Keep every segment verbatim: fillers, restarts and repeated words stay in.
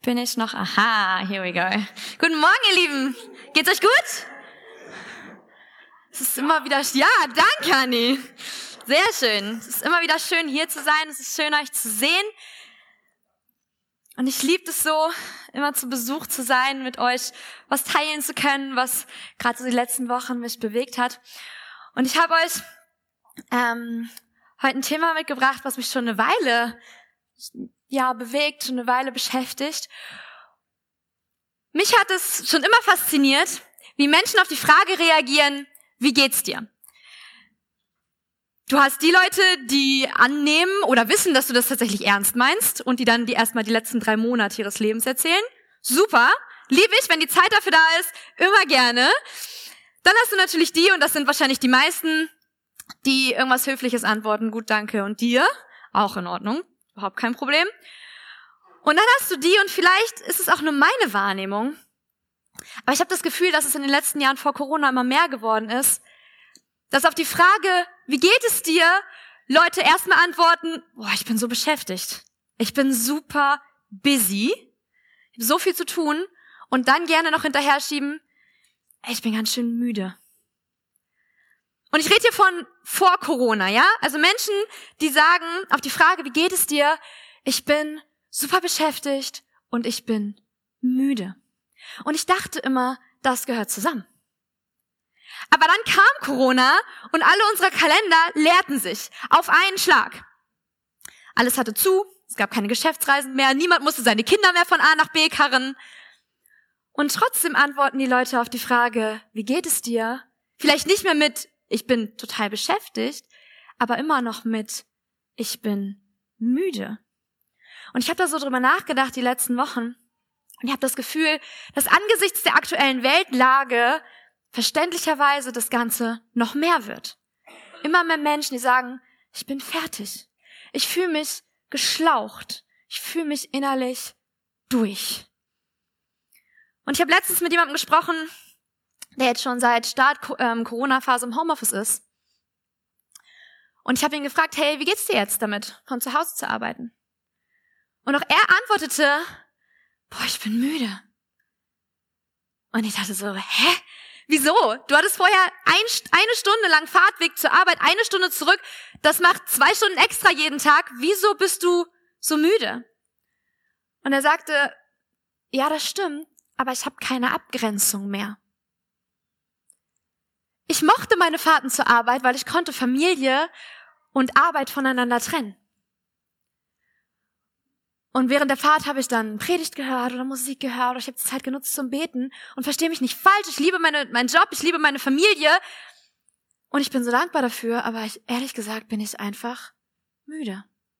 Bin ich noch? Aha, here we go. Guten Morgen, ihr Lieben. Geht's euch gut? Es ist immer wieder, ja, danke, Anni. Sehr schön. Es ist immer wieder schön, hier zu sein. Es ist schön, euch zu sehen. Und ich liebe es so, immer zu Besuch zu sein, mit euch was teilen zu können, was gerade so die letzten Wochen mich bewegt hat. Und ich habe euch ähm, heute ein Thema mitgebracht, was mich schon eine Weile ja bewegt, schon eine Weile beschäftigt. Mich hat es schon immer fasziniert, wie Menschen auf die Frage reagieren, wie geht's dir? Du hast die Leute, die annehmen oder wissen, dass du das tatsächlich ernst meinst und die dann die erstmal die letzten drei Monate ihres Lebens erzählen. Super, liebe ich, wenn die Zeit dafür da ist, immer gerne. Dann hast du natürlich die, und das sind wahrscheinlich die meisten, die irgendwas Höfliches antworten, gut, danke, und dir, auch in Ordnung, überhaupt kein Problem. Und dann hast du die, und vielleicht ist es auch nur meine Wahrnehmung, aber ich habe das Gefühl, dass es in den letzten Jahren vor Corona immer mehr geworden ist, dass auf die Frage, wie geht es dir, Leute erstmal antworten, boah, ich bin so beschäftigt. Ich bin super busy. Ich habe so viel zu tun. Und dann gerne noch hinterher schieben, ey, ich bin ganz schön müde. Und ich rede hier von vor Corona, ja? Also Menschen, die sagen auf die Frage, wie geht es dir, ich bin super beschäftigt und ich bin müde. Und ich dachte immer, das gehört zusammen. Aber dann kam Corona und alle unsere Kalender leerten sich auf einen Schlag. Alles hatte zu, es gab keine Geschäftsreisen mehr, niemand musste seine Kinder mehr von A nach B karren. Und trotzdem antworten die Leute auf die Frage, wie geht es dir? Vielleicht nicht mehr mit, ich bin total beschäftigt, aber immer noch mit, ich bin müde. Und ich habe da so drüber nachgedacht die letzten Wochen und ich habe das Gefühl, dass angesichts der aktuellen Weltlage verständlicherweise das Ganze noch mehr wird. Immer mehr Menschen, die sagen, ich bin fertig. Ich fühle mich geschlaucht. Ich fühle mich innerlich durch. Und ich habe letztens mit jemandem gesprochen, der jetzt schon seit Start ähm, Corona-Phase im Homeoffice ist. Und ich habe ihn gefragt, hey, wie geht's dir jetzt damit, von zu Hause zu arbeiten? Und auch er antwortete, boah, ich bin müde. Und ich dachte so, hä? Wieso? Du hattest vorher ein, eine Stunde lang Fahrtweg zur Arbeit, eine Stunde zurück. Das macht zwei Stunden extra jeden Tag. Wieso bist du so müde? Und er sagte, ja, das stimmt, aber ich habe keine Abgrenzung mehr. Ich mochte meine Fahrten zur Arbeit, weil ich konnte Familie und Arbeit voneinander trennen. Und während der Fahrt habe ich dann Predigt gehört oder Musik gehört oder ich habe die Zeit genutzt zum Beten. Und verstehe mich nicht falsch, ich liebe meine, meinen Job, ich liebe meine Familie. Und ich bin so dankbar dafür, aber ich, ehrlich gesagt bin ich einfach müde.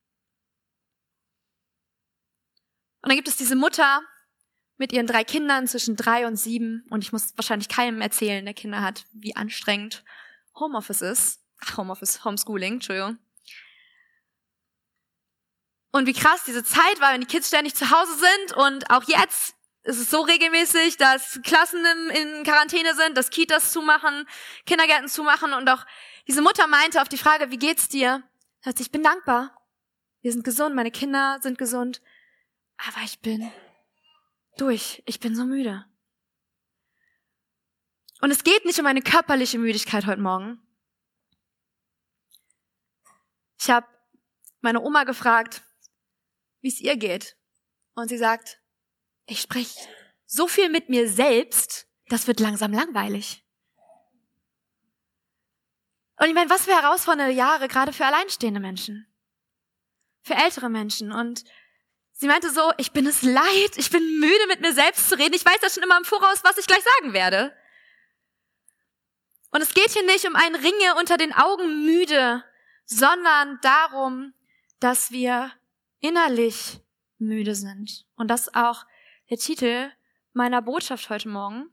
Und dann gibt es diese Mutter mit ihren drei Kindern zwischen drei und sieben. Und ich muss wahrscheinlich keinem erzählen, der Kinder hat, wie anstrengend Homeoffice ist. Ach, Homeoffice, Homeschooling, Entschuldigung. Und wie krass diese Zeit war, wenn die Kids ständig zu Hause sind. Und auch jetzt ist es so regelmäßig, dass Klassen in, in Quarantäne sind, dass Kitas zumachen, Kindergärten zumachen. Und auch diese Mutter meinte auf die Frage, wie geht's dir? Sagt sie, ich bin dankbar. Wir sind gesund, meine Kinder sind gesund. Aber ich bin durch. Ich bin so müde. Und es geht nicht um eine körperliche Müdigkeit heute Morgen. Ich habe meine Oma gefragt, wie es ihr geht. Und sie sagt, ich spreche so viel mit mir selbst, das wird langsam langweilig. Und ich meine, was für herausfordernde Jahre, gerade für alleinstehende Menschen. Für ältere Menschen. Und sie meinte so, ich bin es leid, ich bin müde, mit mir selbst zu reden. Ich weiß ja schon immer im Voraus, was ich gleich sagen werde. Und es geht hier nicht um ein Ringe unter den Augen müde, sondern darum, dass wir innerlich müde sind. Und das ist auch der Titel meiner Botschaft heute Morgen.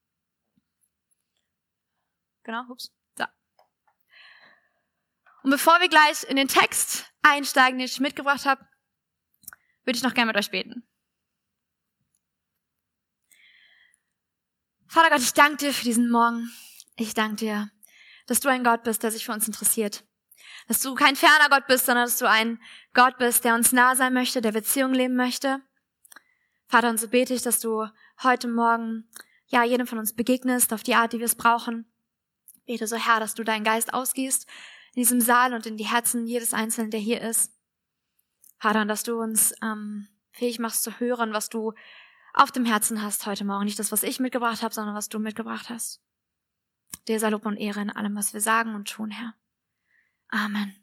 Genau, ups, da. Und bevor wir gleich in den Text einsteigen, den ich mitgebracht habe, würde ich noch gerne mit euch beten. Vater Gott, ich danke dir für diesen Morgen. Ich danke dir, dass du ein Gott bist, der sich für uns interessiert. Dass du kein ferner Gott bist, sondern dass du ein Gott bist, der uns nah sein möchte, der Beziehung leben möchte. Vater, und so bete ich, dass du heute Morgen, ja, jedem von uns begegnest, auf die Art, die wir es brauchen. Ich bete so, Herr, dass du deinen Geist ausgießt in diesem Saal und in die Herzen jedes Einzelnen, der hier ist. Vater, und dass du uns ähm, fähig machst zu hören, was du auf dem Herzen hast heute Morgen. Nicht das, was ich mitgebracht habe, sondern was du mitgebracht hast. Dir sei Lob und Ehre in allem, was wir sagen und tun, Herr. Amen.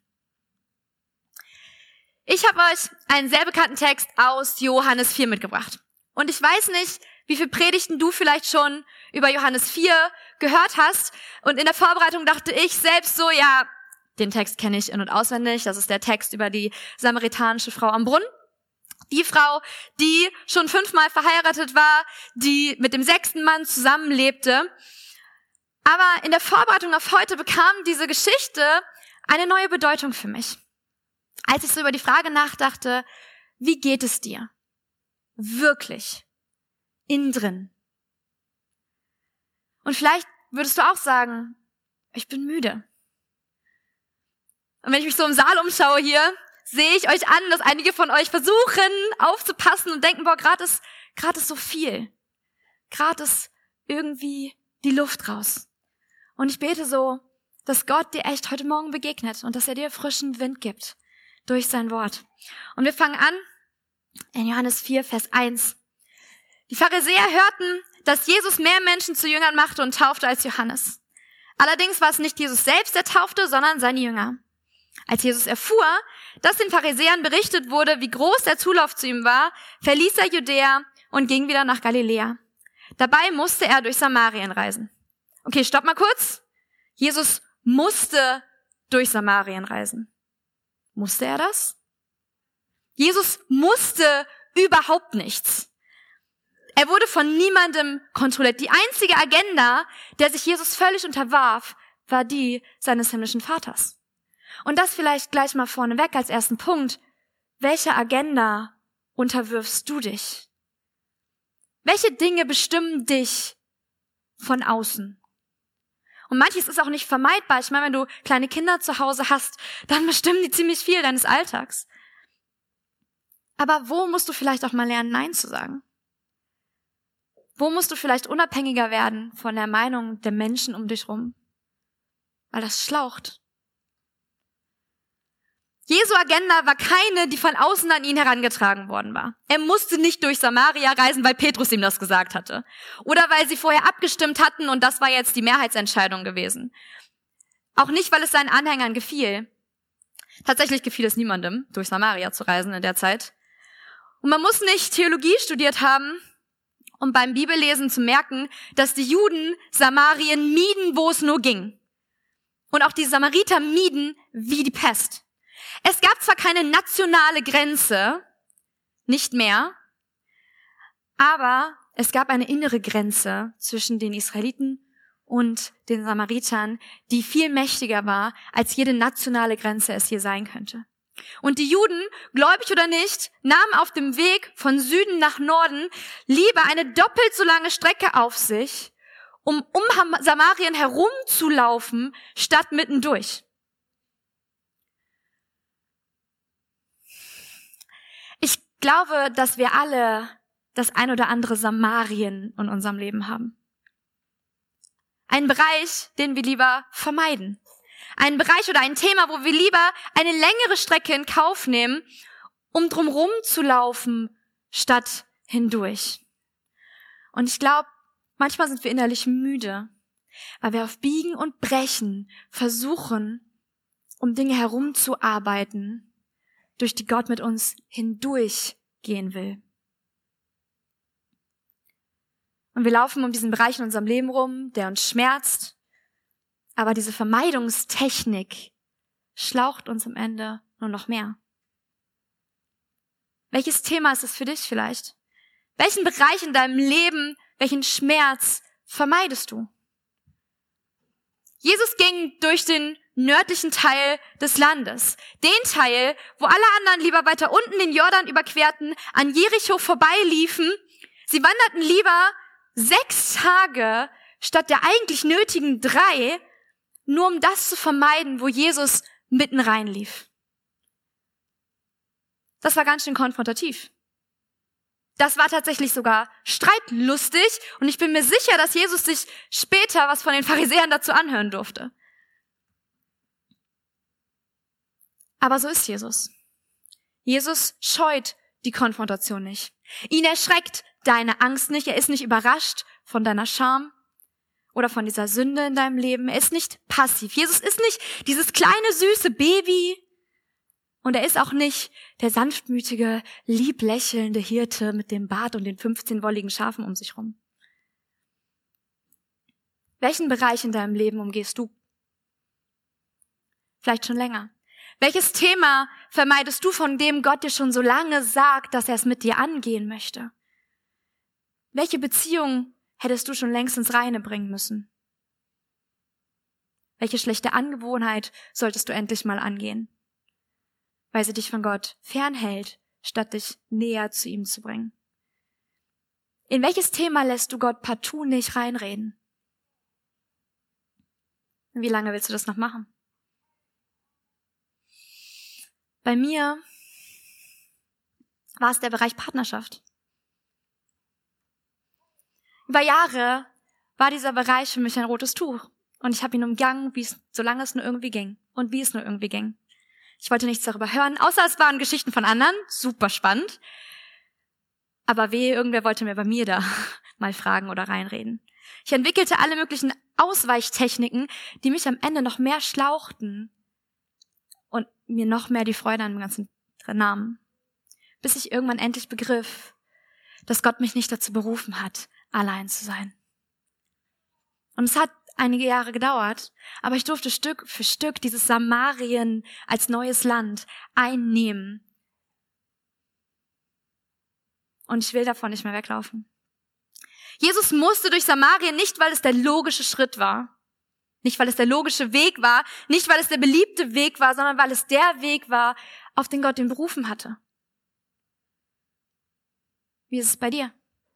Ich habe euch einen sehr bekannten Text aus Johannes vier mitgebracht. Und ich weiß nicht, wie viele Predigten du vielleicht schon über Johannes vier gehört hast. Und in der Vorbereitung dachte ich selbst so, ja, den Text kenne ich in- und auswendig. Das ist der Text über die samaritanische Frau am Brunnen. Die Frau, die schon fünfmal verheiratet war, die mit dem sechsten Mann zusammenlebte. Aber in der Vorbereitung auf heute bekam diese Geschichte eine neue Bedeutung für mich. Als ich so über die Frage nachdachte, wie geht es dir? Wirklich. Innen drin. Und vielleicht würdest du auch sagen, ich bin müde. Und wenn ich mich so im Saal umschaue hier, sehe ich euch an, dass einige von euch versuchen aufzupassen und denken, boah, gerade ist, gerade ist so viel. Gerade ist irgendwie die Luft raus. Und ich bete so, dass Gott dir echt heute Morgen begegnet und dass er dir frischen Wind gibt durch sein Wort. Und wir fangen an in Johannes vier, Vers eins. Die Pharisäer hörten, dass Jesus mehr Menschen zu Jüngern machte und taufte als Johannes. Allerdings war es nicht Jesus selbst, der taufte, sondern seine Jünger. Als Jesus erfuhr, dass den Pharisäern berichtet wurde, wie groß der Zulauf zu ihm war, verließ er Judäa und ging wieder nach Galiläa. Dabei musste er durch Samarien reisen. Okay, stopp mal kurz. Jesus musste durch Samarien reisen. Musste er das? Jesus musste überhaupt nichts. Er wurde von niemandem kontrolliert. Die einzige Agenda, der sich Jesus völlig unterwarf, war die seines himmlischen Vaters. Und das vielleicht gleich mal vorneweg als ersten Punkt. Welcher Agenda unterwirfst du dich? Welche Dinge bestimmen dich von außen? Und manches ist auch nicht vermeidbar. Ich meine, wenn du kleine Kinder zu Hause hast, dann bestimmen die ziemlich viel deines Alltags. Aber wo musst du vielleicht auch mal lernen, Nein zu sagen? Wo musst du vielleicht unabhängiger werden von der Meinung der Menschen um dich rum? Weil das schlaucht. Jesu Agenda war keine, die von außen an ihn herangetragen worden war. Er musste nicht durch Samaria reisen, weil Petrus ihm das gesagt hatte. Oder weil sie vorher abgestimmt hatten und das war jetzt die Mehrheitsentscheidung gewesen. Auch nicht, weil es seinen Anhängern gefiel. Tatsächlich gefiel es niemandem, durch Samaria zu reisen in der Zeit. Und man muss nicht Theologie studiert haben, um beim Bibellesen zu merken, dass die Juden Samarien mieden, wo es nur ging. Und auch die Samariter mieden wie die Pest. Es gab zwar keine nationale Grenze, nicht mehr, aber es gab eine innere Grenze zwischen den Israeliten und den Samaritern, die viel mächtiger war, als jede nationale Grenze es hier sein könnte. Und die Juden, gläubig oder nicht, nahmen auf dem Weg von Süden nach Norden lieber eine doppelt so lange Strecke auf sich, um um Samarien herumzulaufen, statt mittendurch. Ich glaube, dass wir alle das ein oder andere Samarien in unserem Leben haben. Ein Bereich, den wir lieber vermeiden. Ein Bereich oder ein Thema, wo wir lieber eine längere Strecke in Kauf nehmen, um drumherum zu laufen, statt hindurch. Und ich glaube, manchmal sind wir innerlich müde, weil wir auf Biegen und Brechen versuchen, um Dinge herumzuarbeiten, durch die Gott mit uns hindurchgehen will. Und wir laufen um diesen Bereich in unserem Leben rum, der uns schmerzt, aber diese Vermeidungstechnik schlaucht uns am Ende nur noch mehr. Welches Thema ist es für dich vielleicht? Welchen Bereich in deinem Leben, welchen Schmerz vermeidest du? Jesus ging durch den nördlichen Teil des Landes. Den Teil, wo alle anderen lieber weiter unten den Jordan überquerten, an Jericho vorbeiliefen. Sie wanderten lieber sechs Tage statt der eigentlich nötigen drei, nur um das zu vermeiden, wo Jesus mitten reinlief. Das war ganz schön konfrontativ. Das war tatsächlich sogar streitlustig und ich bin mir sicher, dass Jesus sich später was von den Pharisäern dazu anhören durfte. Aber so ist Jesus. Jesus scheut die Konfrontation nicht. Ihn erschreckt deine Angst nicht. Er ist nicht überrascht von deiner Scham oder von dieser Sünde in deinem Leben. Er ist nicht passiv. Jesus ist nicht dieses kleine, süße Baby. Und er ist auch nicht der sanftmütige, lieb lächelnde Hirte mit dem Bart und den fünfzehn wolligen Schafen um sich rum. Welchen Bereich in deinem Leben umgehst du? Vielleicht schon länger. Welches Thema vermeidest du, von dem Gott dir schon so lange sagt, dass er es mit dir angehen möchte? Welche Beziehung hättest du schon längst ins Reine bringen müssen? Welche schlechte Angewohnheit solltest du endlich mal angehen? Weil sie dich von Gott fernhält, statt dich näher zu ihm zu bringen. In welches Thema lässt du Gott partout nicht reinreden? Wie lange willst du das noch machen? Bei mir war es der Bereich Partnerschaft. Über Jahre war dieser Bereich für mich ein rotes Tuch. Und ich habe ihn umgangen, wie es, solange es nur irgendwie ging. Und wie es nur irgendwie ging. Ich wollte nichts darüber hören, außer es waren Geschichten von anderen. Super spannend. Aber wehe, irgendwer wollte mir bei mir da mal fragen oder reinreden. Ich entwickelte alle möglichen Ausweichtechniken, die mich am Ende noch mehr schlauchten und mir noch mehr die Freude an dem Ganzen nahmen. Bis ich irgendwann endlich begriff, dass Gott mich nicht dazu berufen hat, allein zu sein. Und es hat einige Jahre gedauert, aber ich durfte Stück für Stück dieses Samarien als neues Land einnehmen. Und ich will davon nicht mehr weglaufen. Jesus musste durch Samarien nicht, weil es der logische Schritt war. Nicht, weil es der logische Weg war, nicht, weil es der beliebte Weg war, sondern weil es der Weg war, auf den Gott ihn berufen hatte. Wie ist es bei dir?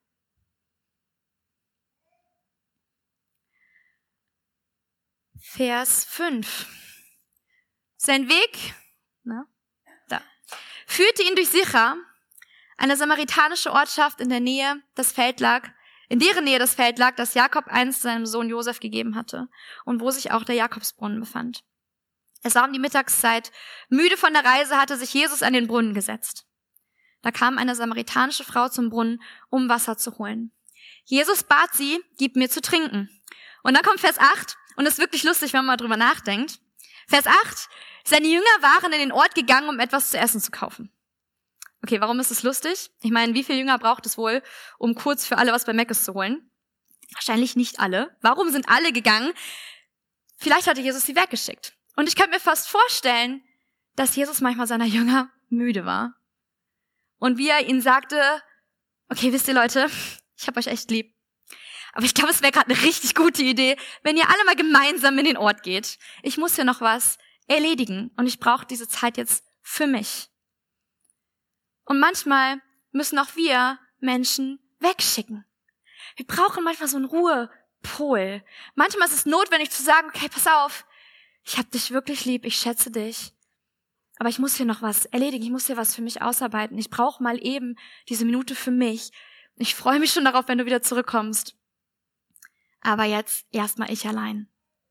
Vers fünf. Sein Weg, na, da, führte ihn durch Sichar, eine samaritanische Ortschaft in der Nähe des Feld lag, in deren Nähe das Feld lag, das Jakob einst seinem Sohn Josef gegeben hatte und wo sich auch der Jakobsbrunnen befand. Es war um die Mittagszeit. Müde von der Reise hatte sich Jesus an den Brunnen gesetzt. Da kam eine samaritanische Frau zum Brunnen, um Wasser zu holen. Jesus bat sie, gib mir zu trinken. Und dann kommt Vers acht und es ist wirklich lustig, wenn man mal drüber nachdenkt. Vers acht, seine Jünger waren in den Ort gegangen, um etwas zu essen zu kaufen. Okay, warum ist es lustig? Ich meine, wie viele Jünger braucht es wohl, um kurz für alle was bei Mc's zu holen? Wahrscheinlich nicht alle. Warum sind alle gegangen? Vielleicht hatte Jesus sie weggeschickt. Und ich könnte mir fast vorstellen, dass Jesus manchmal seiner Jünger müde war. Und wie er ihnen sagte, okay, wisst ihr Leute, ich hab euch echt lieb. Aber ich glaube, es wäre gerade eine richtig gute Idee, wenn ihr alle mal gemeinsam in den Ort geht. Ich muss hier noch was erledigen und ich brauche diese Zeit jetzt für mich. Und manchmal müssen auch wir Menschen wegschicken. Wir brauchen manchmal so einen Ruhepol. Manchmal ist es notwendig zu sagen, okay, pass auf, ich hab dich wirklich lieb, ich schätze dich. Aber ich muss hier noch was erledigen, ich muss hier was für mich ausarbeiten. Ich brauche mal eben diese Minute für mich. Ich freue mich schon darauf, wenn du wieder zurückkommst. Aber jetzt erstmal ich allein.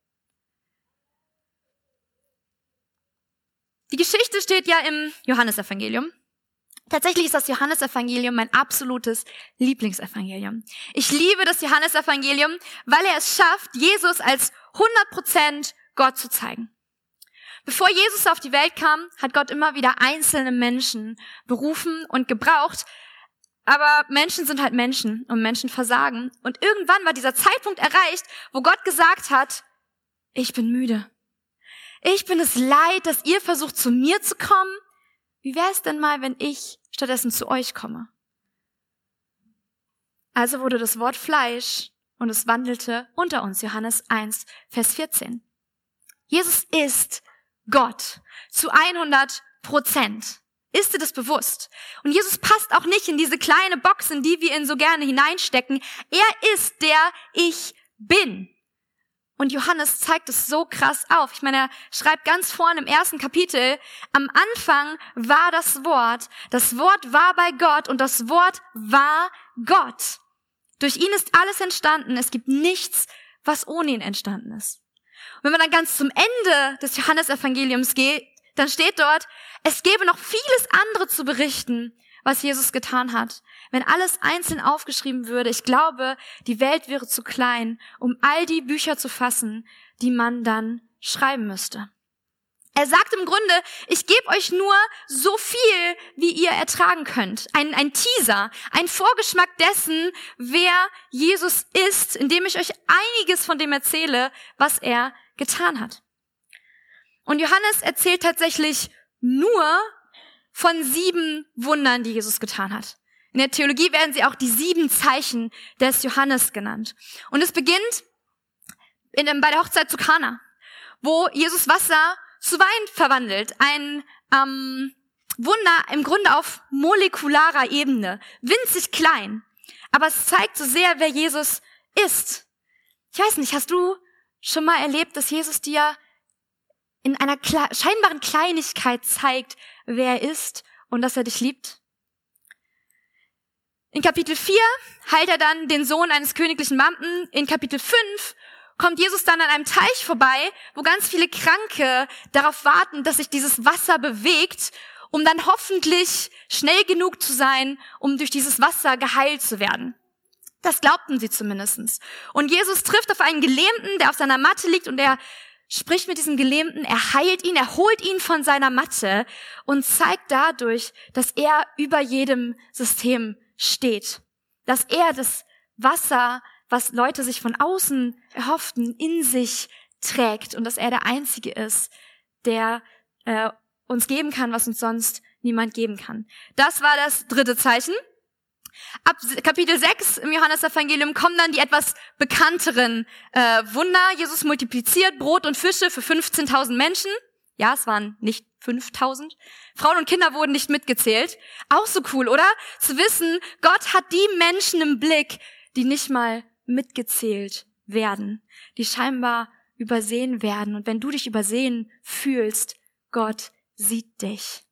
Die Geschichte steht ja im Johannesevangelium. Tatsächlich ist das Johannesevangelium mein absolutes Lieblingsevangelium. Ich liebe das Johannesevangelium, weil er es schafft, Jesus als hundert Prozent Gott zu zeigen. Bevor Jesus auf die Welt kam, hat Gott immer wieder einzelne Menschen berufen und gebraucht. Aber Menschen sind halt Menschen und Menschen versagen. Und irgendwann war dieser Zeitpunkt erreicht, wo Gott gesagt hat, ich bin müde. Ich bin es leid, dass ihr versucht, zu mir zu kommen. Wie wäre es denn mal, wenn ich stattdessen zu euch komme? Also wurde das Wort Fleisch und es wandelte unter uns. Johannes eins, Vers vierzehn. Jesus ist Gott zu hundert Prozent. Ist dir das bewusst? Und Jesus passt auch nicht in diese kleine Box, in die wir ihn so gerne hineinstecken. Er ist der Ich Bin. Und Johannes zeigt es so krass auf. Ich meine, er schreibt ganz vorne im ersten Kapitel, am Anfang war das Wort, das Wort war bei Gott und das Wort war Gott. Durch ihn ist alles entstanden. Es gibt nichts, was ohne ihn entstanden ist. Und wenn man dann ganz zum Ende des Johannesevangeliums geht, dann steht dort, es gäbe noch vieles andere zu berichten, was Jesus getan hat. Wenn alles einzeln aufgeschrieben würde, ich glaube, die Welt wäre zu klein, um all die Bücher zu fassen, die man dann schreiben müsste. Er sagt im Grunde, ich gebe euch nur so viel, wie ihr ertragen könnt. Ein, ein Teaser, ein Vorgeschmack dessen, wer Jesus ist, indem ich euch einiges von dem erzähle, was er getan hat. Und Johannes erzählt tatsächlich nur von sieben Wundern, die Jesus getan hat. In der Theologie werden sie auch die sieben Zeichen des Johannes genannt. Und es beginnt in, bei der Hochzeit zu Kana, wo Jesus Wasser zu Wein verwandelt. Ein ähm, Wunder im Grunde auf molekularer Ebene, winzig klein. Aber es zeigt so sehr, wer Jesus ist. Ich weiß nicht, hast du schon mal erlebt, dass Jesus dir in einer kle- scheinbaren Kleinigkeit zeigt, wer er ist und dass er dich liebt? In Kapitel vier heilt er dann den Sohn eines königlichen Beamten. In Kapitel fünf kommt Jesus dann an einem Teich vorbei, wo ganz viele Kranke darauf warten, dass sich dieses Wasser bewegt, um dann hoffentlich schnell genug zu sein, um durch dieses Wasser geheilt zu werden. Das glaubten sie zumindest. Und Jesus trifft auf einen Gelähmten, der auf seiner Matte liegt, und er spricht mit diesem Gelähmten, er heilt ihn, er holt ihn von seiner Matte und zeigt dadurch, dass er über jedem System steht. Dass er das Wasser, was Leute sich von außen erhofften, in sich trägt und dass er der Einzige ist, der äh, uns geben kann, was uns sonst niemand geben kann. Das war das dritte Zeichen. Ab Kapitel sechs im Johannesevangelium kommen dann die etwas bekannteren äh, Wunder. Jesus multipliziert Brot und Fische für fünfzehntausend Menschen. Ja, es waren nicht fünftausend. Frauen und Kinder wurden nicht mitgezählt. Auch so cool, oder? Zu wissen, Gott hat die Menschen im Blick, die nicht mal mitgezählt werden, die scheinbar übersehen werden. Und wenn du dich übersehen fühlst, Gott sieht dich.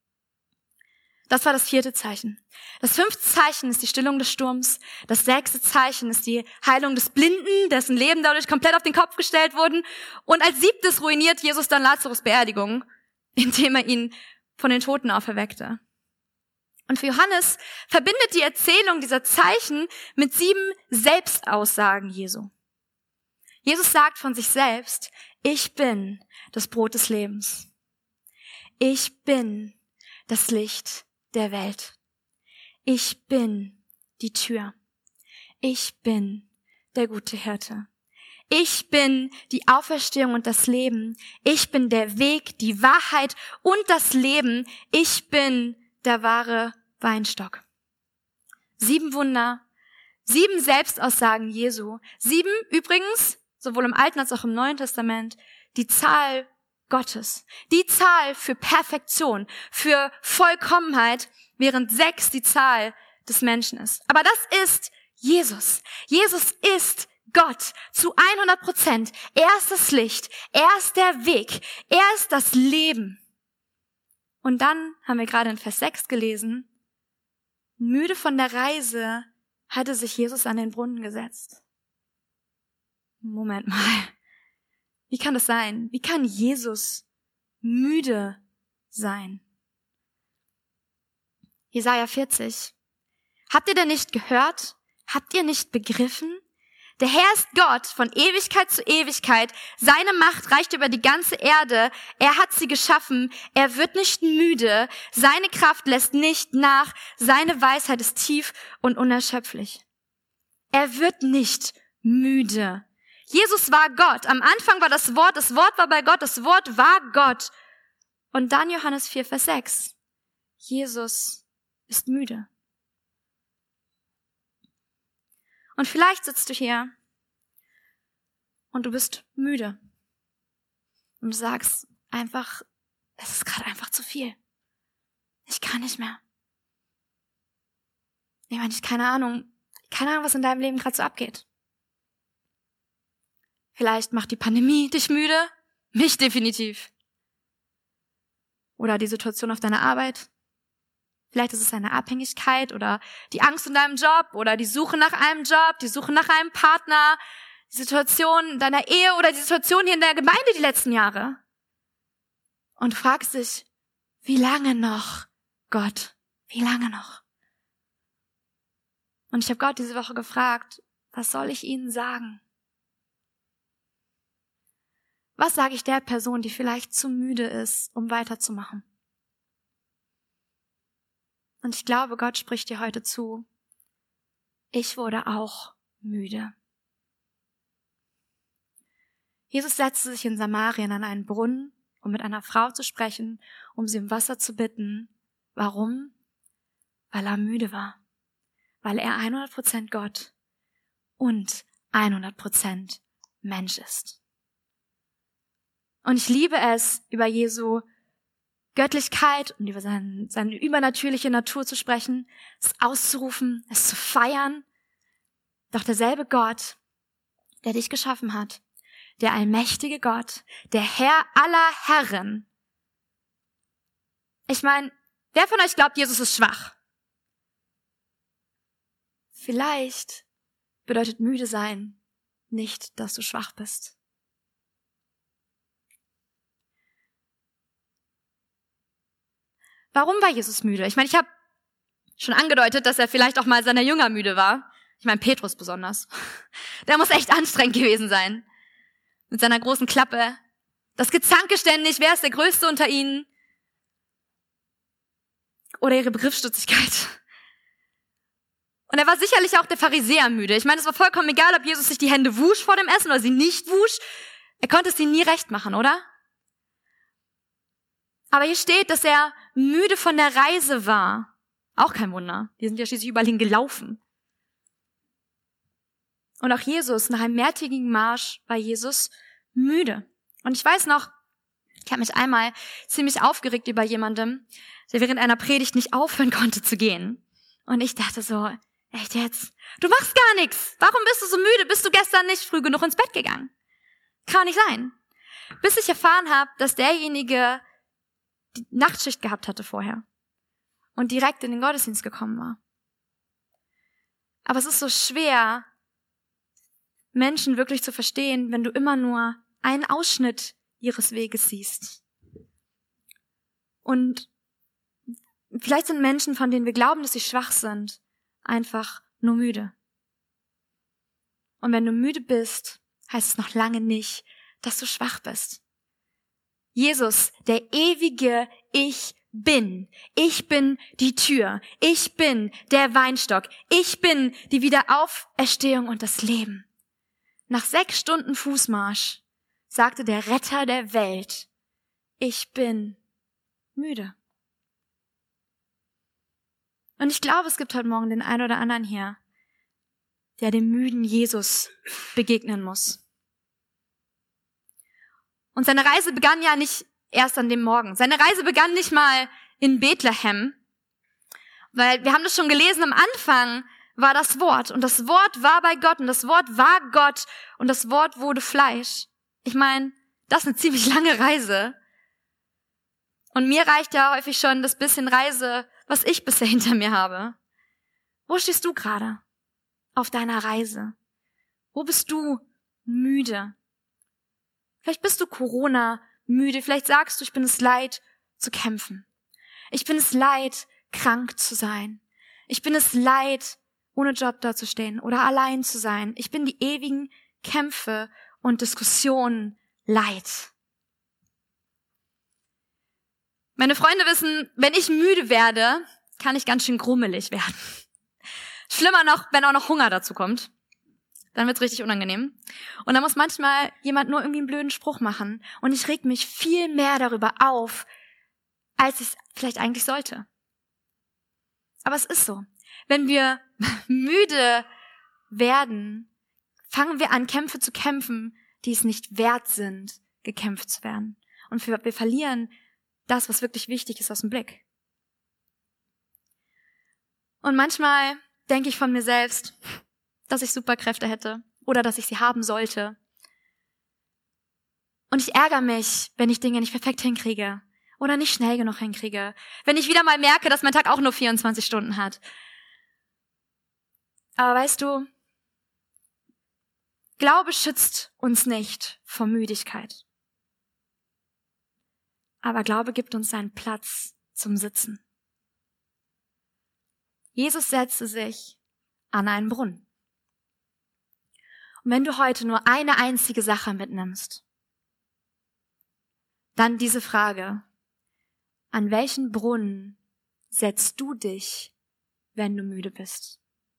Das war das vierte Zeichen. Das fünfte Zeichen ist die Stillung des Sturms. Das sechste Zeichen ist die Heilung des Blinden, dessen Leben dadurch komplett auf den Kopf gestellt wurden. Und als siebtes ruiniert Jesus dann Lazarus' Beerdigung, indem er ihn von den Toten auferweckte. Und für Johannes verbindet die Erzählung dieser Zeichen mit sieben Selbstaussagen Jesu. Jesus sagt von sich selbst, ich bin das Brot des Lebens. Ich bin das Licht der Welt. Ich bin die Tür. Ich bin der gute Hirte. Ich bin die Auferstehung und das Leben. Ich bin der Weg, die Wahrheit und das Leben. Ich bin der wahre Weinstock. Sieben Wunder, sieben Selbstaussagen Jesu. Sieben übrigens, sowohl im Alten als auch im Neuen Testament, die Zahl Gottes. Die Zahl für Perfektion, für Vollkommenheit, während sechs die Zahl des Menschen ist. Aber das ist Jesus. Jesus ist Gott zu hundert Prozent. Er ist das Licht. Er ist der Weg. Er ist das Leben. Und dann haben wir gerade in Vers sechs gelesen, müde von der Reise hatte sich Jesus an den Brunnen gesetzt. Moment mal. Wie kann das sein? Wie kann Jesus müde sein? Jesaja vierzig. Habt ihr denn nicht gehört? Habt ihr nicht begriffen? Der Herr ist Gott von Ewigkeit zu Ewigkeit. Seine Macht reicht über die ganze Erde. Er hat sie geschaffen. Er wird nicht müde. Seine Kraft lässt nicht nach. Seine Weisheit ist tief und unerschöpflich. Er wird nicht müde. Jesus war Gott. Am Anfang war das Wort. Das Wort war bei Gott. Das Wort war Gott. Und dann Johannes vier, Vers sechs. Jesus ist müde. Und vielleicht sitzt du hier und du bist müde und du sagst einfach, es ist gerade einfach zu viel. Ich kann nicht mehr. Ich meine, ich keine Ahnung, keine Ahnung, was in deinem Leben gerade so abgeht. Vielleicht macht die Pandemie dich müde. Mich definitiv. Oder die Situation auf deiner Arbeit. Vielleicht ist es eine Abhängigkeit oder die Angst in deinem Job oder die Suche nach einem Job, die Suche nach einem Partner, die Situation in deiner Ehe oder die Situation hier in der Gemeinde die letzten Jahre. Und du fragst dich, wie lange noch, Gott? Wie lange noch? Und ich habe Gott diese Woche gefragt, was soll ich ihnen sagen? Was sage ich der Person, die vielleicht zu müde ist, um weiterzumachen? Und ich glaube, Gott spricht dir heute zu. Ich wurde auch müde. Jesus setzte sich in Samarien an einen Brunnen, um mit einer Frau zu sprechen, um sie um Wasser zu bitten. Warum? Weil er müde war. Weil er hundert Prozent Gott und hundert Prozent Mensch ist. Und ich liebe es, über Jesu Göttlichkeit und über seine, seine übernatürliche Natur zu sprechen, es auszurufen, es zu feiern. Doch derselbe Gott, der dich geschaffen hat, der allmächtige Gott, der Herr aller Herren. Ich meine, wer von euch glaubt, Jesus ist schwach? Vielleicht bedeutet müde sein nicht, dass du schwach bist. Warum war Jesus müde? Ich meine, ich habe schon angedeutet, dass er vielleicht auch mal seiner Jünger müde war. Ich meine, Petrus besonders. Der muss echt anstrengend gewesen sein. Mit seiner großen Klappe. Das Gezanke ständig, wer ist der Größte unter ihnen? Oder ihre Begriffsstutzigkeit. Und er war sicherlich auch der Pharisäer müde. Ich meine, es war vollkommen egal, ob Jesus sich die Hände wusch vor dem Essen oder sie nicht wusch. Er konnte es ihnen nie recht machen, oder? Aber hier steht, dass er müde von der Reise war. Auch kein Wunder. Die sind ja schließlich überall hin gelaufen. Und auch Jesus, nach einem mehrtägigen Marsch, war Jesus müde. Und ich weiß noch, ich habe mich einmal ziemlich aufgeregt über jemandem, der während einer Predigt nicht aufhören konnte zu gehen. Und ich dachte so, echt jetzt? Du machst gar nichts. Warum bist du so müde? Bist du gestern nicht früh genug ins Bett gegangen? Kann nicht sein. Bis ich erfahren habe, dass derjenige die Nachtschicht gehabt hatte vorher und direkt in den Gottesdienst gekommen war. Aber es ist so schwer, Menschen wirklich zu verstehen, wenn du immer nur einen Ausschnitt ihres Weges siehst. Und vielleicht sind Menschen, von denen wir glauben, dass sie schwach sind, einfach nur müde. Und wenn du müde bist, heißt es noch lange nicht, dass du schwach bist. Jesus, der ewige Ich bin. Ich bin die Tür. Ich bin der Weinstock. Ich bin die Wiederauferstehung und das Leben. Nach sechs Stunden Fußmarsch sagte der Retter der Welt, ich bin müde. Und ich glaube, es gibt heute Morgen den einen oder anderen hier, der dem müden Jesus begegnen muss. Und seine Reise begann ja nicht erst an dem Morgen. Seine Reise begann nicht mal in Bethlehem, weil wir haben das schon gelesen, am Anfang war das Wort und das Wort war bei Gott und das Wort war Gott und das Wort wurde Fleisch. Ich meine, das ist eine ziemlich lange Reise. Und mir reicht ja häufig schon das bisschen Reise, was ich bisher hinter mir habe. Wo stehst du gerade auf deiner Reise? Wo bist du müde? Vielleicht bist du Corona müde, vielleicht sagst du, ich bin es leid zu kämpfen. Ich bin es leid, krank zu sein. Ich bin es leid, ohne Job dazustehen oder allein zu sein. Ich bin die ewigen Kämpfe und Diskussionen leid. Meine Freunde wissen, wenn ich müde werde, kann ich ganz schön grummelig werden. Schlimmer noch, wenn auch noch Hunger dazu kommt. Dann wird's richtig unangenehm. Und dann muss manchmal jemand nur irgendwie einen blöden Spruch machen. Und ich reg mich viel mehr darüber auf, als ich es vielleicht eigentlich sollte. Aber es ist so. Wenn wir müde werden, fangen wir an, Kämpfe zu kämpfen, die es nicht wert sind, gekämpft zu werden. Und wir, wir verlieren das, was wirklich wichtig ist, aus dem Blick. Und manchmal denke ich von mir selbst, dass ich Superkräfte hätte oder dass ich sie haben sollte. Und ich ärgere mich, wenn ich Dinge nicht perfekt hinkriege oder nicht schnell genug hinkriege. Wenn ich wieder mal merke, dass mein Tag auch nur vierundzwanzig Stunden hat. Aber weißt du, Glaube schützt uns nicht vor Müdigkeit. Aber Glaube gibt uns einen Platz zum Sitzen. Jesus setzte sich an einen Brunnen. Und wenn du heute nur eine einzige Sache mitnimmst, dann diese Frage: An welchen Brunnen setzt du dich, wenn du müde bist?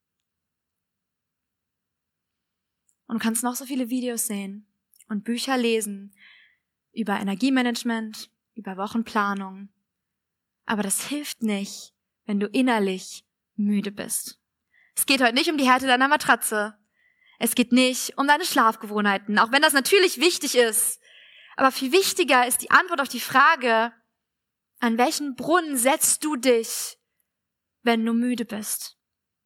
Und du kannst noch so viele Videos sehen und Bücher lesen über Energiemanagement, über Wochenplanung. Aber das hilft nicht, wenn du innerlich müde bist. Es geht heute nicht um die Härte deiner Matratze. Es geht nicht um deine Schlafgewohnheiten, auch wenn das natürlich wichtig ist. Aber viel wichtiger ist die Antwort auf die Frage: An welchen Brunnen setzt du dich, wenn du müde bist?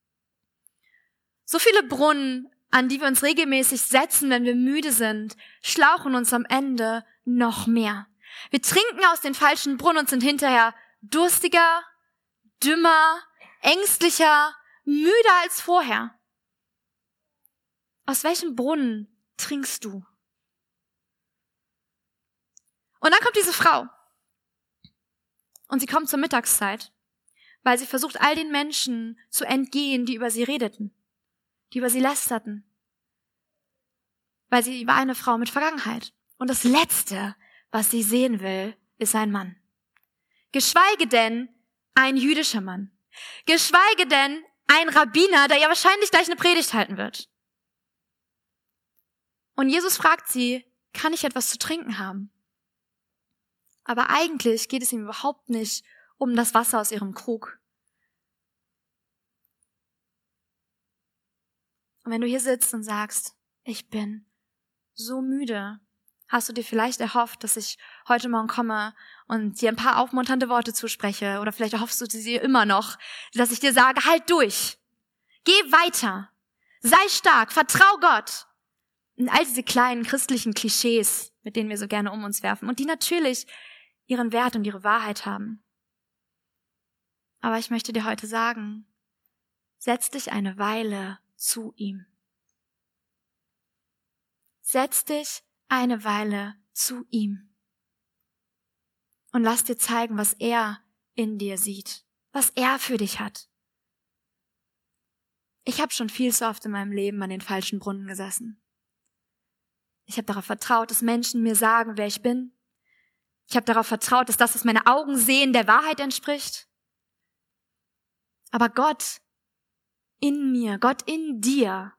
So viele Brunnen, an die wir uns regelmäßig setzen, wenn wir müde sind, schlauchen uns am Ende noch mehr. Wir trinken aus den falschen Brunnen und sind hinterher durstiger, dümmer, ängstlicher, müder als vorher. Aus welchem Brunnen trinkst du? Und dann kommt diese Frau. Und sie kommt zur Mittagszeit, weil sie versucht, all den Menschen zu entgehen, die über sie redeten, die über sie lästerten. Weil sie war eine Frau mit Vergangenheit. Und das Letzte, was sie sehen will, ist ein Mann. Geschweige denn ein jüdischer Mann. Geschweige denn ein Rabbiner, der ja wahrscheinlich gleich eine Predigt halten wird. Und Jesus fragt sie: Kann ich etwas zu trinken haben? Aber eigentlich geht es ihm überhaupt nicht um das Wasser aus ihrem Krug. Und wenn du hier sitzt und sagst: Ich bin so müde, hast du dir vielleicht erhofft, dass ich heute Morgen komme und dir ein paar aufmunternde Worte zuspreche, oder vielleicht erhoffst du dir immer noch, dass ich dir sage: Halt durch, geh weiter, sei stark, vertrau Gott. Und all diese kleinen christlichen Klischees, mit denen wir so gerne um uns werfen und die natürlich ihren Wert und ihre Wahrheit haben. Aber ich möchte dir heute sagen: Setz dich eine Weile zu ihm. Setz dich eine Weile zu ihm. Und lass dir zeigen, was er in dir sieht, was er für dich hat. Ich habe schon viel zu oft in meinem Leben an den falschen Brunnen gesessen. Ich habe darauf vertraut, dass Menschen mir sagen, wer ich bin. Ich habe darauf vertraut, dass das, was meine Augen sehen, der Wahrheit entspricht. Aber Gott in mir, Gott in dir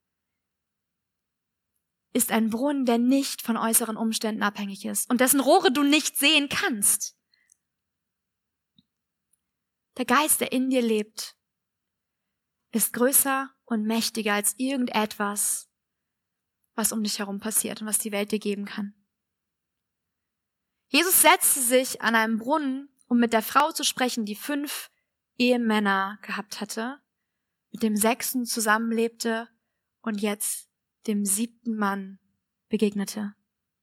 ist ein Brunnen, der nicht von äußeren Umständen abhängig ist und dessen Rohre du nicht sehen kannst. Der Geist, der in dir lebt, ist größer und mächtiger als irgendetwas, was um dich herum passiert und was die Welt dir geben kann. Jesus setzte sich an einen Brunnen, um mit der Frau zu sprechen, die fünf Ehemänner gehabt hatte, mit dem sechsten zusammenlebte und jetzt dem siebten Mann begegnete.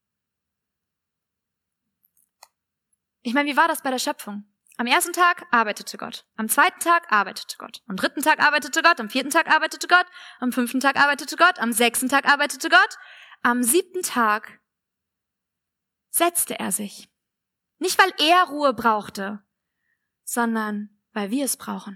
Ich meine, wie war das bei der Schöpfung? Am ersten Tag arbeitete Gott, am zweiten Tag arbeitete Gott, am dritten Tag arbeitete Gott, am vierten Tag arbeitete Gott, am fünften Tag arbeitete Gott, am sechsten Tag arbeitete Gott, am siebten Tag setzte er sich. Nicht, weil er Ruhe brauchte, sondern weil wir es brauchen.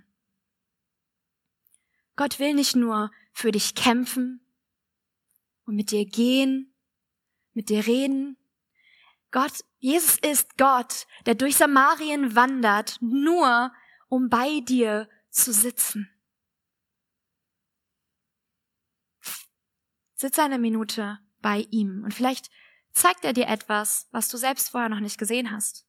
Gott will nicht nur für dich kämpfen und mit dir gehen, mit dir reden. Gott, Jesus ist Gott, der durch Samarien wandert, nur um bei dir zu sitzen. Sitze eine Minute bei ihm und vielleicht zeigt er dir etwas, was du selbst vorher noch nicht gesehen hast.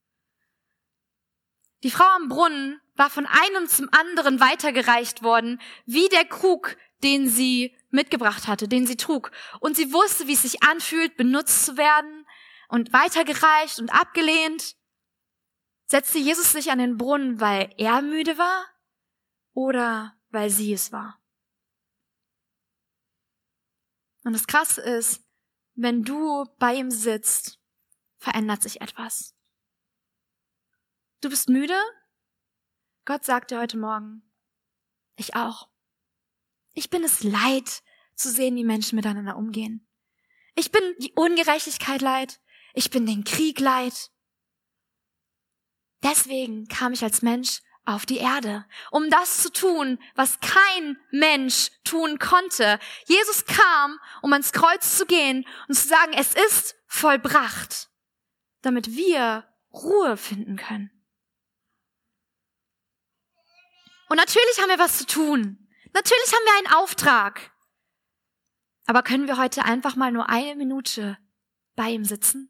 Die Frau am Brunnen war von einem zum anderen weitergereicht worden, wie der Krug, den sie mitgebracht hatte, den sie trug. Und sie wusste, wie es sich anfühlt, benutzt zu werden und weitergereicht und abgelehnt. Setzte Jesus sich an den Brunnen, weil er müde war oder weil sie es war? Und das Krasse ist, wenn du bei ihm sitzt, verändert sich etwas. Du bist müde? Gott sagt dir heute Morgen, ich auch. Ich bin es leid, zu sehen, wie Menschen miteinander umgehen. Ich bin die Ungerechtigkeit leid. Ich bin den Krieg leid. Deswegen kam ich als Mensch auf die Erde, um das zu tun, was kein Mensch tun konnte. Jesus kam, um ans Kreuz zu gehen und zu sagen, es ist vollbracht, damit wir Ruhe finden können. Und natürlich haben wir was zu tun. Natürlich haben wir einen Auftrag. Aber können wir heute einfach mal nur eine Minute bei ihm sitzen?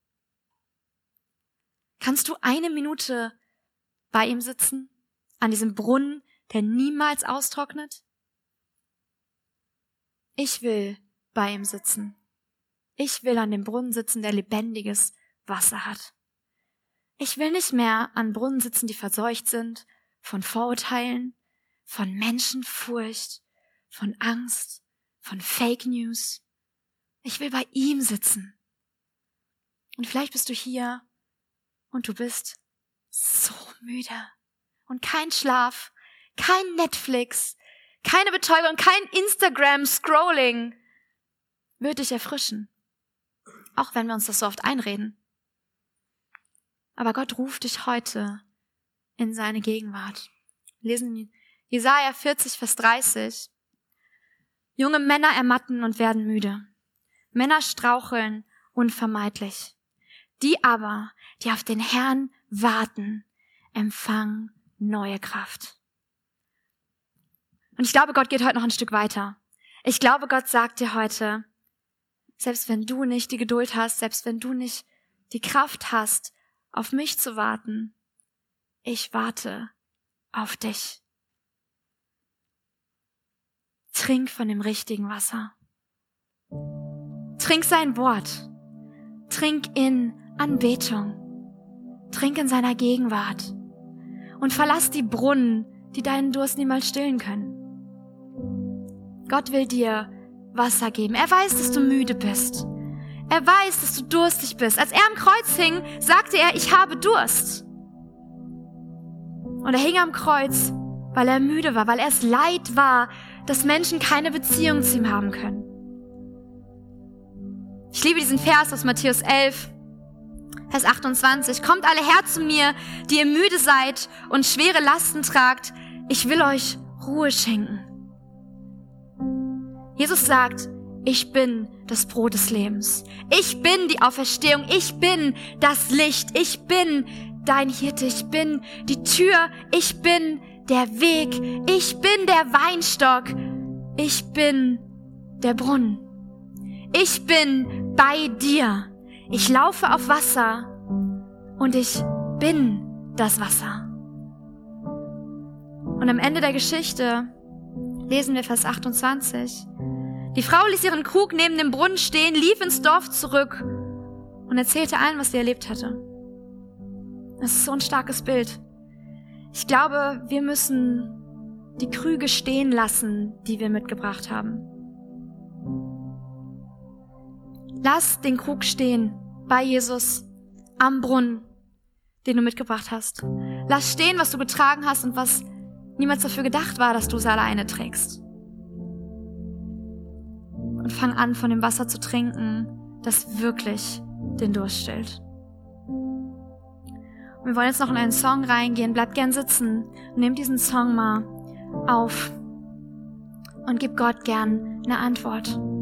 Kannst du eine Minute bei ihm sitzen? An diesem Brunnen, der niemals austrocknet? Ich will bei ihm sitzen. Ich will an dem Brunnen sitzen, der lebendiges Wasser hat. Ich will nicht mehr an Brunnen sitzen, die verseucht sind von Vorurteilen, von Menschenfurcht, von Angst, von Fake News. Ich will bei ihm sitzen. Und vielleicht bist du hier und du bist so müde. Und kein Schlaf, kein Netflix, keine Betäubung, kein Instagram-Scrolling wird dich erfrischen. Auch wenn wir uns das so oft einreden. Aber Gott ruft dich heute in seine Gegenwart. Wir lesen Jesaja vierzig, Vers dreißig. Junge Männer ermatten und werden müde. Männer straucheln unvermeidlich. Die aber, die auf den Herrn warten, empfangen neue Kraft. Und ich glaube, Gott geht heute noch ein Stück weiter. Ich glaube, Gott sagt dir heute, selbst wenn du nicht die Geduld hast, selbst wenn du nicht die Kraft hast, auf mich zu warten, ich warte auf dich. Trink von dem richtigen Wasser. Trink sein Wort. Trink in Anbetung. Trink in seiner Gegenwart. Und verlass die Brunnen, die deinen Durst niemals stillen können. Gott will dir Wasser geben. Er weiß, dass du müde bist. Er weiß, dass du durstig bist. Als er am Kreuz hing, sagte er, ich habe Durst. Und er hing am Kreuz, weil er müde war, weil er es leid war, dass Menschen keine Beziehung zu ihm haben können. Ich liebe diesen Vers aus Matthäus elf, Vers achtundzwanzig. Kommt alle her zu mir, die ihr müde seid und schwere Lasten tragt. Ich will euch Ruhe schenken. Jesus sagt, ich bin das Brot des Lebens. Ich bin die Auferstehung. Ich bin das Licht. Ich bin dein Hirte. Ich bin die Tür. Ich bin der Weg. Ich bin der Weinstock. Ich bin der Brunnen. Ich bin bei dir. Ich laufe auf Wasser und ich bin das Wasser. Und am Ende der Geschichte lesen wir Vers achtundzwanzig. Die Frau ließ ihren Krug neben dem Brunnen stehen, lief ins Dorf zurück und erzählte allen, was sie erlebt hatte. Das ist so ein starkes Bild. Ich glaube, wir müssen die Krüge stehen lassen, die wir mitgebracht haben. Lass den Krug stehen bei Jesus am Brunnen, den du mitgebracht hast. Lass stehen, was du getragen hast und was niemals dafür gedacht war, dass du es alleine trägst. Und fang an, von dem Wasser zu trinken, das wirklich den Durst stillt. Und wir wollen jetzt noch in einen Song reingehen. Bleib gern sitzen und nimm diesen Song mal auf und gib Gott gern eine Antwort.